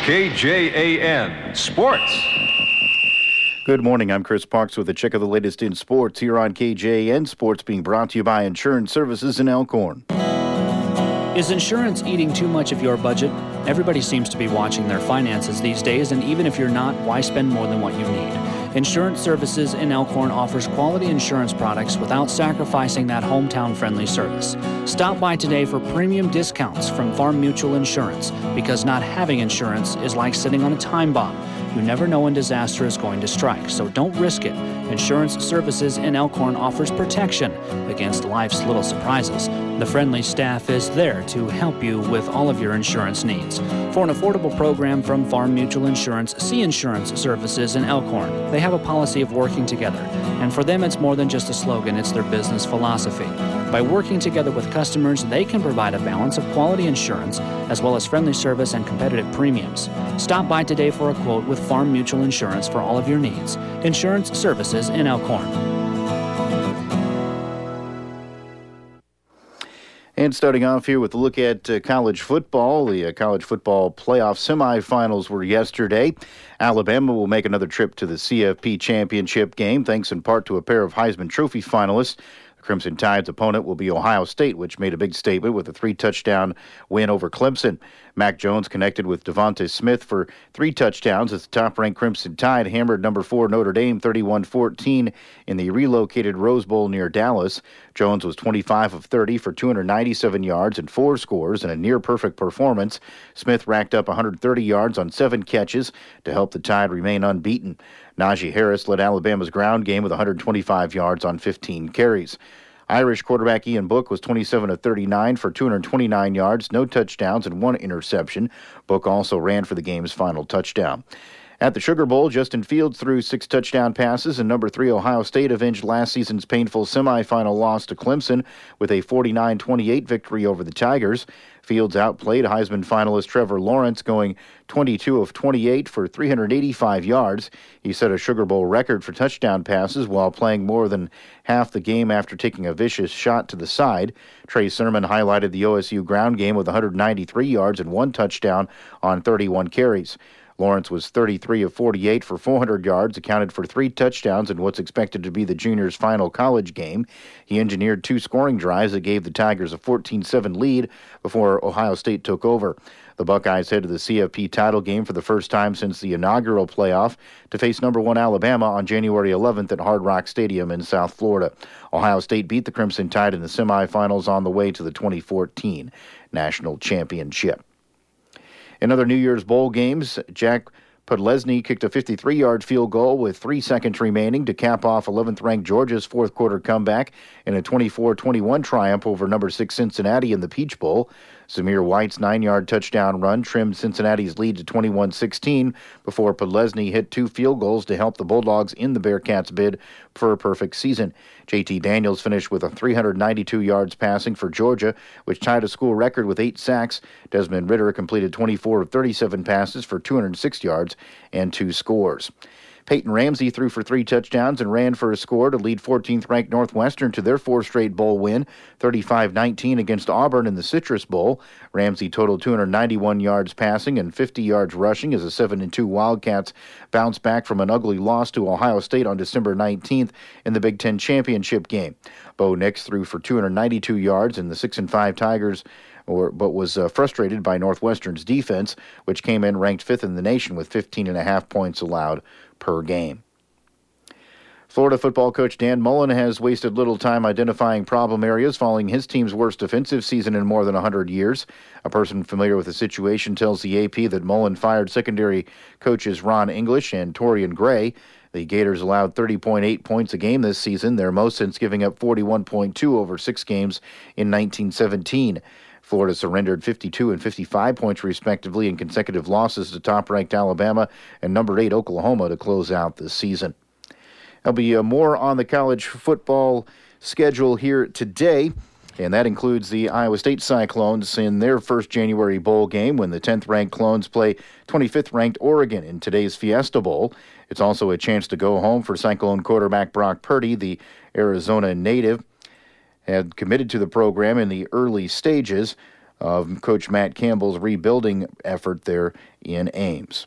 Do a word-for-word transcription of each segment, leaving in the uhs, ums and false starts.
K J A N Sports. Good morning. I'm Chris Parks with a check of the latest in sports here on K J A N Sports, being brought to you by Insurance Services in Elkhorn. Is insurance eating too much of your budget? Everybody seems to be watching their finances these days, and even if you're not, why spend more than what you need? Insurance Services in Elkhorn offers quality insurance products without sacrificing that hometown-friendly service. Stop by today for premium discounts from Farm Mutual Insurance, because not having insurance is like sitting on a time bomb. You never know when disaster is going to strike, so don't risk it. Insurance Services in Elkhorn offers protection against life's little surprises. The friendly staff is there to help you with all of your insurance needs. For an affordable program from Farm Mutual Insurance, see Insurance Services in Elkhorn. They have a policy of working together, and for them it's more than just a slogan, it's their business philosophy. By working together with customers, they can provide a balance of quality insurance as well as friendly service and competitive premiums. Stop by today for a quote with Farm Mutual Insurance for all of your needs. Insurance Services in Elkhorn. And starting off here with a look at uh, college football. The uh, college football playoff semifinals were yesterday. Alabama will make another trip to the C F P championship game, thanks in part to a pair of Heisman Trophy finalists. Crimson Tide's opponent will be Ohio State, which made a big statement with a three-touchdown win over Clemson. Mac Jones connected with Devonta Smith for three touchdowns as the top-ranked Crimson Tide hammered number four Notre Dame thirty-one fourteen in the relocated Rose Bowl near Dallas. Jones was twenty-five of thirty for two hundred ninety-seven yards and four scores in a near-perfect performance. Smith racked up one hundred thirty yards on seven catches to help the Tide remain unbeaten. Najee Harris led Alabama's ground game with one hundred twenty-five yards on fifteen carries. Irish quarterback Ian Book was twenty-seven of thirty-nine for two hundred twenty-nine yards, no touchdowns, and one interception. Book also ran for the game's final touchdown. At the Sugar Bowl, Justin Fields threw six touchdown passes, and number three Ohio State avenged last season's painful semifinal loss to Clemson with a forty-nine twenty-eight victory over the Tigers. Fields outplayed Heisman finalist Trevor Lawrence, going twenty-two of twenty-eight for three hundred eighty-five yards. He set a Sugar Bowl record for touchdown passes while playing more than half the game after taking a vicious shot to the side. Trey Sermon highlighted the O S U ground game with one hundred ninety-three yards and one touchdown on thirty-one carries. Lawrence was thirty-three of forty-eight for four hundred yards, accounted for three touchdowns in what's expected to be the junior's final college game. He engineered two scoring drives that gave the Tigers a fourteen seven lead before Ohio State took over. The Buckeyes head to the C F P title game for the first time since the inaugural playoff to face number one Alabama on January eleventh at Hard Rock Stadium in South Florida. Ohio State beat the Crimson Tide in the semifinals on the way to the twenty fourteen National Championship. In other New Year's Bowl games, Jack Podlesny kicked a fifty-three-yard field goal with three seconds remaining to cap off eleventh-ranked Georgia's fourth-quarter comeback in a twenty-four twenty-one triumph over number six Cincinnati in the Peach Bowl. Zamir White's nine-yard touchdown run trimmed Cincinnati's lead to twenty-one sixteen before Podlesny hit two field goals to help the Bulldogs in the Bearcats' bid for a perfect season. J T Daniels finished with a three hundred ninety-two yards passing for Georgia, which tied a school record with eight sacks. Desmond Ritter completed twenty-four of thirty-seven passes for two hundred six yards and two scores. Peyton Ramsey threw for three touchdowns and ran for a score to lead fourteenth-ranked Northwestern to their fourth straight bowl win, thirty-five nineteen against Auburn in the Citrus Bowl. Ramsey totaled two hundred ninety-one yards passing and fifty yards rushing as the seven and two Wildcats bounced back from an ugly loss to Ohio State on December nineteenth in the Big Ten championship game. Bo Nix threw for two hundred ninety-two yards, and the six and five Tigers Or, but was uh, frustrated by Northwestern's defense, which came in ranked fifth in the nation with fifteen and a half points allowed per game. Florida football coach Dan Mullen has wasted little time identifying problem areas following his team's worst defensive season in more than one hundred years. A person familiar with the situation tells the A P that Mullen fired secondary coaches Ron English and Torian Gray. The Gators allowed thirty point eight points a game this season, their most since giving up forty-one point two over six games in nineteen seventeen. Florida surrendered fifty-two and fifty-five points respectively in consecutive losses to top-ranked Alabama and number eight Oklahoma to close out this season. There'll be uh, more on the college football schedule here today, and that includes the Iowa State Cyclones in their first January bowl game when the tenth-ranked Clones play twenty-fifth-ranked Oregon in today's Fiesta Bowl. It's also a chance to go home for Cyclone quarterback Brock Purdy, the Arizona native, had committed to the program in the early stages of Coach Matt Campbell's rebuilding effort there in Ames.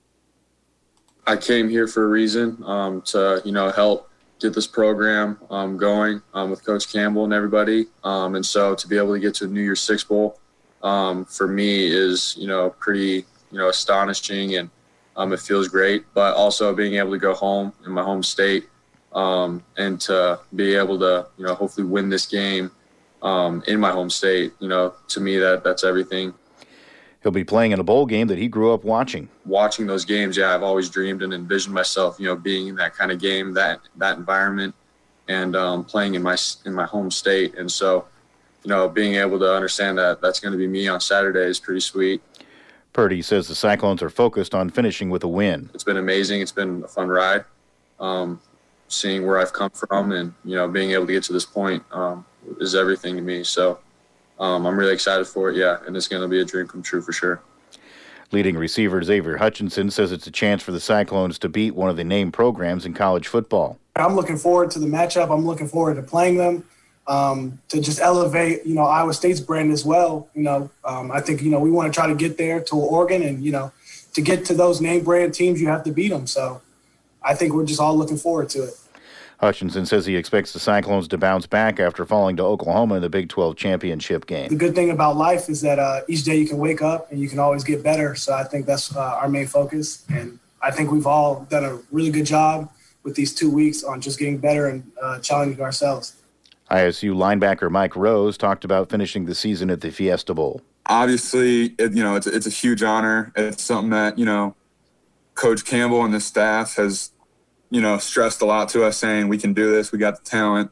I came here for a reason, um, to, you know, help get this program um, going um, with Coach Campbell and everybody. Um, and so to be able to get to a New Year's Six Bowl um, for me is, you know, pretty, you know, astonishing, and um, it feels great. But also being able to go home in my home state um, and to be able to, you know, hopefully win this game um, in my home state, you know, to me that that's everything. He'll be playing in a bowl game that he grew up watching. Watching those games, yeah, I've always dreamed and envisioned myself, you know, being in that kind of game, that that environment, and um, playing in my in my home state. And so, you know, being able to understand that that's going to be me on Saturday is pretty sweet. Purdy says the Cyclones are focused on finishing with a win. It's been amazing. It's been a fun ride. Um, seeing where I've come from and, you know, being able to get to this point um, is everything to me. So um, I'm really excited for it, yeah, and it's going to be a dream come true for sure. Leading receiver Xavier Hutchinson says it's a chance for the Cyclones to beat one of the named programs in college football. I'm looking forward to the matchup. I'm looking forward to playing them, um, to just elevate, you know, Iowa State's brand as well. You know, um, I think, you know, we want to try to get there to Oregon, and, you know, to get to those name brand teams, you have to beat them. So I think we're just all looking forward to it. Hutchinson says he expects the Cyclones to bounce back after falling to Oklahoma in the Big twelve championship game. The good thing about life is that uh, each day you can wake up and you can always get better. So I think that's uh, our main focus. And I think we've all done a really good job with these two weeks on just getting better and uh, challenging ourselves. I S U linebacker Mike Rose talked about finishing the season at the Fiesta Bowl. Obviously, it, you know, it's, it's a huge honor. It's something that, you know, Coach Campbell and the staff has, you know, stressed a lot to us, saying we can do this, we got the talent.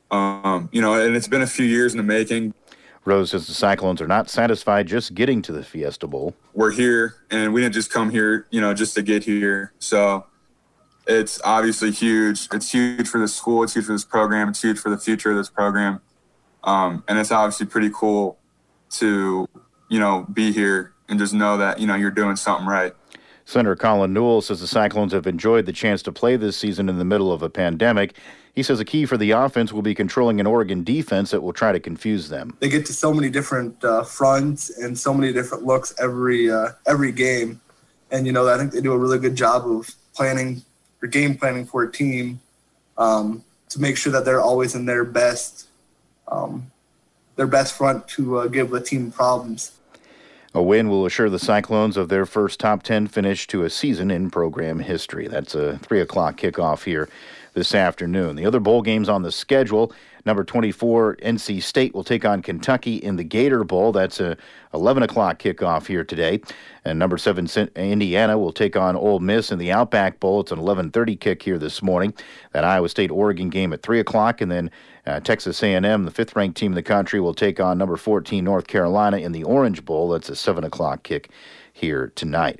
Um, you know, and it's been a few years in the making. Rose says the Cyclones are not satisfied just getting to the Fiesta Bowl. We're here, and we didn't just come here, you know, just to get here. So it's obviously huge. It's huge for the school. It's huge for this program. It's huge for the future of this program. Um, and it's obviously pretty cool to, you know, be here and just know that, you know, you're doing something right. Senator Colin Newell says the Cyclones have enjoyed the chance to play this season in the middle of a pandemic. He says a key for the offense will be controlling an Oregon defense that will try to confuse them. They get to so many different uh, fronts and so many different looks every uh, every game. And, you know, I think they do a really good job of planning or game planning for a team um, to make sure that they're always in their best, um, their best front to uh, give the team problems. A win will assure the Cyclones of their first top ten finish to a season in program history. That's a three o'clock kickoff here this afternoon. The other bowl games on the schedule, number twenty-four, N C State will take on Kentucky in the Gator Bowl. That's a eleven o'clock kickoff here today. And number seven, Indiana will take on Ole Miss in the Outback Bowl. It's an eleven thirty kick here this morning. That Iowa State-Oregon game at three o'clock, and then Uh, Texas A and M, the fifth-ranked team in the country, will take on number fourteen North Carolina in the Orange Bowl. That's a seven o'clock kick here tonight.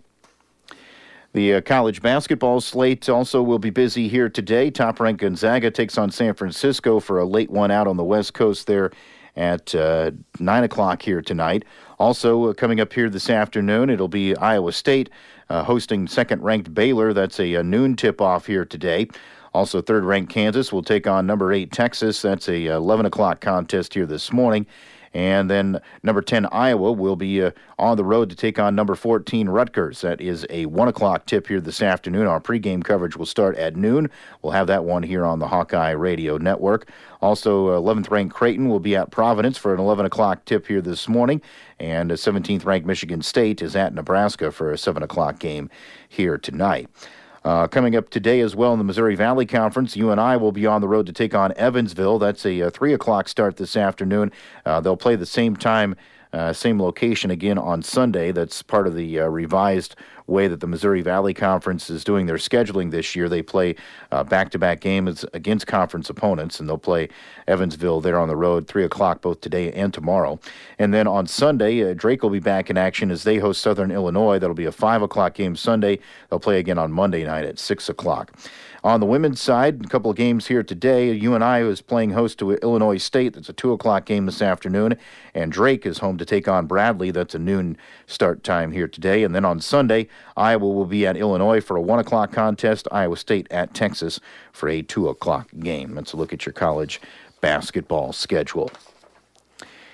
The uh, college basketball slate also will be busy here today. Top-ranked Gonzaga takes on San Francisco for a late one out on the West Coast there at uh, nine o'clock here tonight. Also uh, coming up here this afternoon, it'll be Iowa State uh, hosting second-ranked Baylor. That's a, a noon tip-off here today. Also, third-ranked Kansas will take on number eight Texas. That's a eleven o'clock contest here this morning. And then number ten Iowa will be uh, on the road to take on number fourteen Rutgers. That is a one o'clock tip here this afternoon. Our pregame coverage will start at noon. We'll have that one here on the Hawkeye Radio Network. Also, eleventh-ranked Creighton will be at Providence for an eleven o'clock tip here this morning. And seventeenth-ranked Michigan State is at Nebraska for a seven o'clock game here tonight. Uh, coming up today as well in the Missouri Valley Conference, U N I will be on the road to take on Evansville. That's a, a three o'clock start this afternoon. Uh, they'll play the same time, uh, same location again on Sunday. That's part of the uh, revised way that the Missouri Valley Conference is doing their scheduling this year. They play uh, back-to-back games against conference opponents, and they'll play Evansville there on the road, three o'clock both today and tomorrow. And then on Sunday, uh, Drake will be back in action as they host Southern Illinois. That'll be a five o'clock game Sunday. They'll play again on Monday night at six o'clock. On the women's side, a couple of games here today. U N I is playing host to Illinois State. That's a two o'clock game this afternoon. And Drake is home to take on Bradley. That's a noon start time here today. And then on Sunday, Iowa will be at Illinois for a one o'clock contest. Iowa State at Texas for a two o'clock game. Let's look at your college basketball schedule.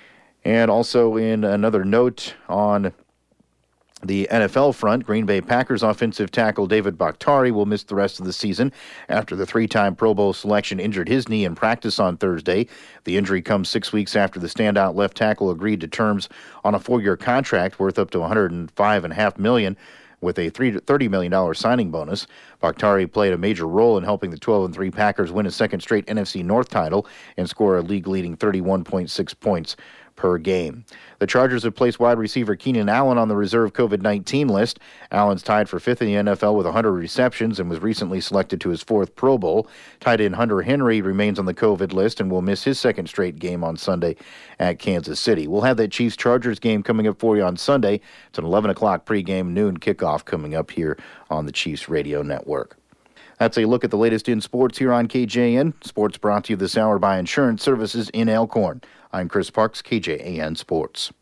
And also in another note on the N F L front, Green Bay Packers offensive tackle David Bakhtiari will miss the rest of the season after the three-time Pro Bowl selection injured his knee in practice on Thursday. The injury comes six weeks after the standout left tackle agreed to terms on a four-year contract worth up to one hundred five point five million dollars with a thirty million dollars signing bonus. Bakhtiari played a major role in helping the twelve and three Packers win a second straight N F C North title and score a league-leading thirty-one point six points per game. The Chargers have placed wide receiver Keenan Allen on the reserve COVID nineteen list. Allen's tied for fifth in the N F L with one hundred receptions and was recently selected to his fourth Pro Bowl. Tight end Hunter Henry remains on the COVID list and will miss his second straight game on Sunday at Kansas City. We'll have that Chiefs-Chargers game coming up for you on Sunday. It's an eleven o'clock pregame, noon kickoff coming up here on the Chiefs Radio Network. That's a look at the latest in sports here on K J N. Sports brought to you this hour by Insurance Services in Elkhorn. I'm Chris Parks, K J A N Sports.